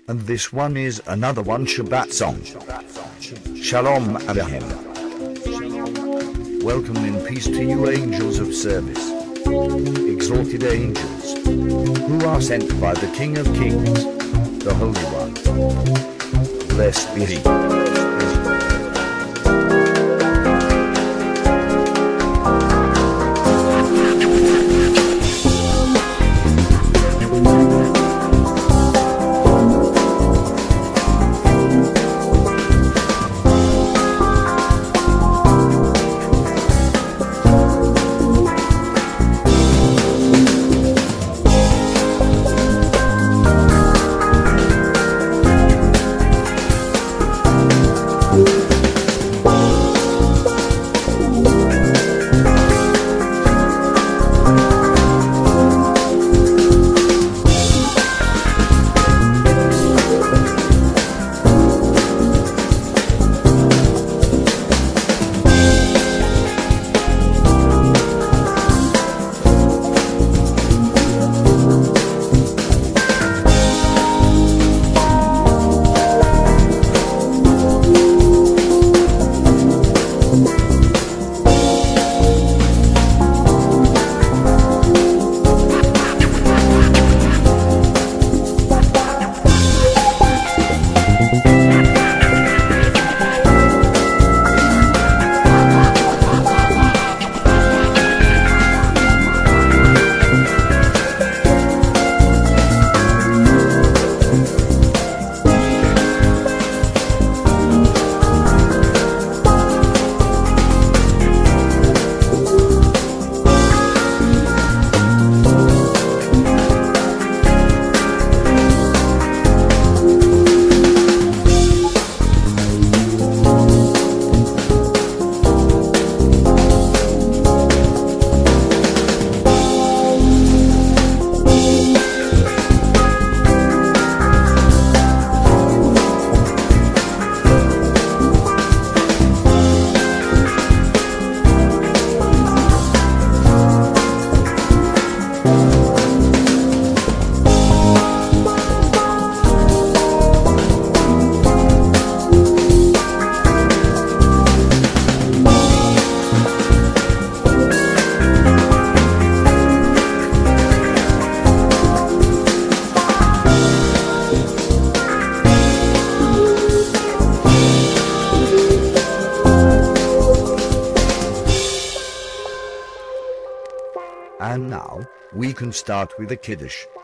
And this one is another one Shabbat song. Shalom Aleichem. Welcome in peace to you, angels of service. Exalted angels, who are sent by the King of Kings, the Holy One. Blessed be he. And now, we can start with the Kiddush.